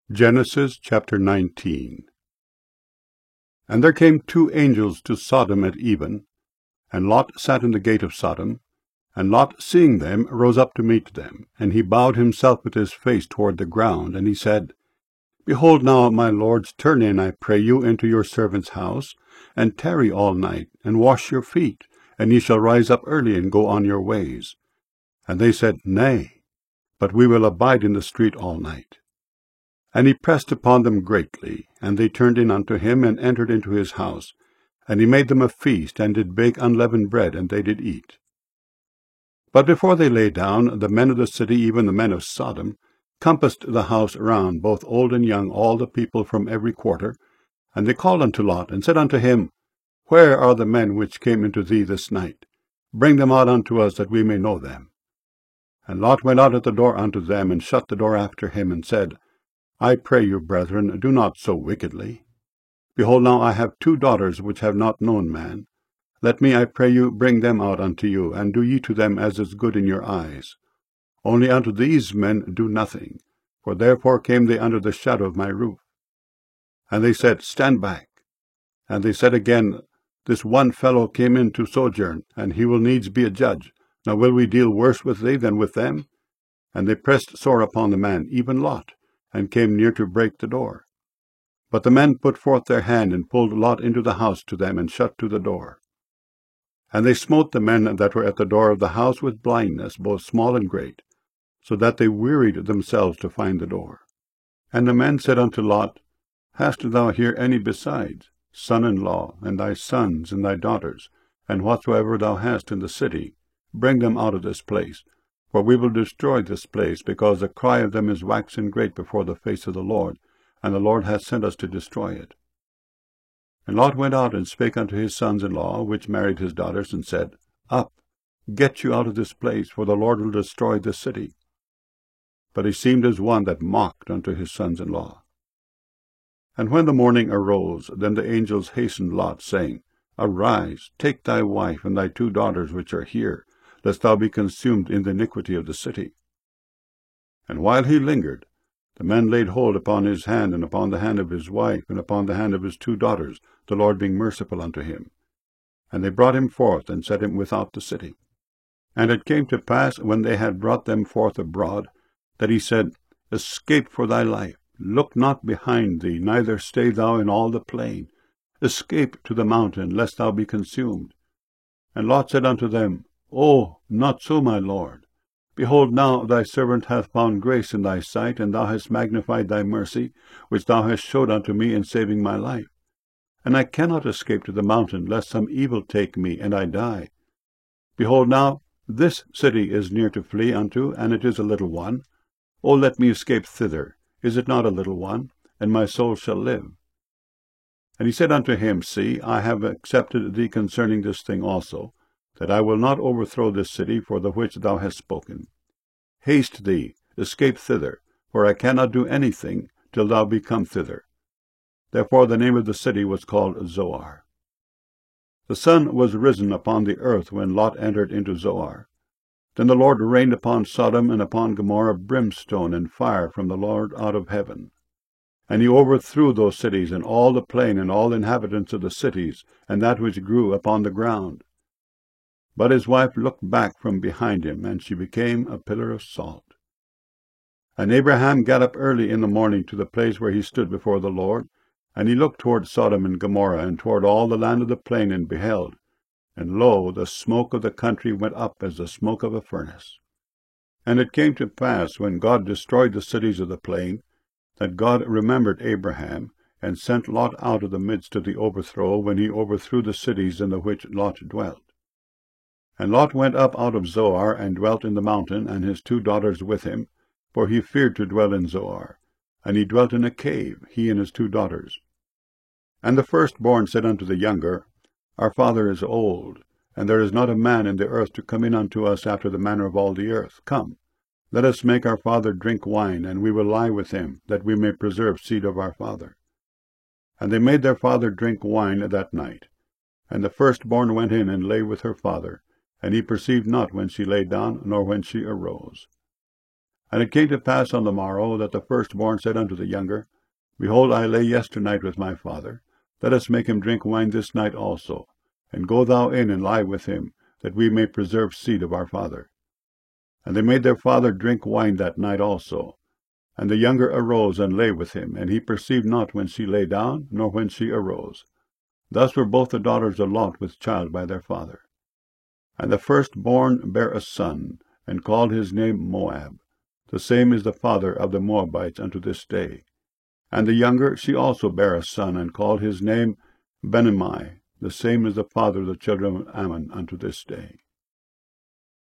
Genesis chapter 19. And there came 2 angels to Sodom at even, and Lot sat in the gate of Sodom. And Lot, seeing them, rose up to meet them, and he bowed himself with his face toward the ground, and he said, Behold now, my lords, turn in, I pray you, into your servant's house, and tarry all night, and wash your feet, and ye shall rise up early, and go on your ways. And they said, Nay, but we will abide in the street all night. And he pressed upon them greatly, and they turned in unto him, and entered into his house. And he made them a feast, and did bake unleavened bread, and they did eat. But before they lay down, the men of the city, even the men of Sodom, compassed the house round, both old and young, all the people from every quarter. And they called unto Lot, and said unto him, Where are the men which came into thee this night? Bring them out unto us, that we may know them. And Lot went out at the door unto them, and shut the door after him, and said, I pray you, brethren, do not so wickedly. Behold, now I have 2 daughters which have not known man. Let me, I pray you, bring them out unto you, and do ye to them as is good in your eyes. Only unto these men do nothing, for therefore came they under the shadow of my roof. And they said, Stand back. And they said again, This one fellow came in to sojourn, and he will needs be a judge. Now will we deal worse with thee than with them? And they pressed sore upon the man, even Lot, and came near to break the door. But the men put forth their hand, and pulled Lot into the house to them, and shut to the door. And they smote the men that were at the door of the house with blindness, both small and great, so that they wearied themselves to find the door. And the men said unto Lot, Hast thou here any besides, son-in-law, and thy sons, and thy daughters, and whatsoever thou hast in the city? Bring them out of this place, for we will destroy this place, because the cry of them is waxen great before the face of the Lord, and the Lord hath sent us to destroy it. And Lot went out and spake unto his sons-in-law, which married his daughters, and said, Up, get you out of this place, for the Lord will destroy this city. But he seemed as one that mocked unto his sons-in-law. And when the morning arose, then the angels hastened Lot, saying, Arise, take thy wife and thy 2 daughters which are here, lest thou be consumed in the iniquity of the city. And while he lingered, the men laid hold upon his hand, and upon the hand of his wife, and upon the hand of his 2 daughters, the Lord being merciful unto him. And they brought him forth, and set him without the city. And it came to pass, when they had brought them forth abroad, that he said, Escape for thy life, look not behind thee, neither stay thou in all the plain. Escape to the mountain, lest thou be consumed. And Lot said unto them, Oh, not so, my lord. Behold, now thy servant hath found grace in thy sight, and thou hast magnified thy mercy, which thou hast showed unto me in saving my life. And I cannot escape to the mountain, lest some evil take me, and I die. Behold, now this city is near to flee unto, and it is a little one. O let me escape thither. Is it not a little one? And my soul shall live. And he said unto him, See, I have accepted thee concerning this thing also, that I will not overthrow this city for the which thou hast spoken. Haste thee, escape thither, for I cannot do anything till thou be come thither. Therefore the name of the city was called Zoar. The sun was risen upon the earth when Lot entered into Zoar. Then the Lord rained upon Sodom and upon Gomorrah brimstone and fire from the Lord out of heaven. And he overthrew those cities, and all the plain, and all the inhabitants of the cities, and that which grew upon the ground. But his wife looked back from behind him, and she became a pillar of salt. And Abraham got up early in the morning to the place where he stood before the Lord, and he looked toward Sodom and Gomorrah, and toward all the land of the plain, and beheld, and lo, the smoke of the country went up as the smoke of a furnace. And it came to pass, when God destroyed the cities of the plain, that God remembered Abraham, and sent Lot out of the midst of the overthrow, when he overthrew the cities in the which Lot dwelt. And Lot went up out of Zoar, and dwelt in the mountain, and his 2 daughters with him, for he feared to dwell in Zoar. And he dwelt in a cave, he and his 2 daughters. And the firstborn said unto the younger, Our father is old, and there is not a man in the earth to come in unto us after the manner of all the earth. Come, let us make our father drink wine, and we will lie with him, that we may preserve seed of our father. And they made their father drink wine that night. And the firstborn went in and lay with her father, and he perceived not when she lay down, nor when she arose. And it came to pass on the morrow, that the firstborn said unto the younger, Behold, I lay yesternight with my father. Let us make him drink wine this night also, and go thou in and lie with him, that we may preserve seed of our father. And they made their father drink wine that night also. And the younger arose and lay with him, and he perceived not when she lay down, nor when she arose. Thus were both the daughters of Lot with child by their father. And the firstborn bare a son, and called his name Moab. The same is the father of the Moabites unto this day. And the younger, she also bare a son, and called his name Benammi. The same is the father of the children of Ammon unto this day.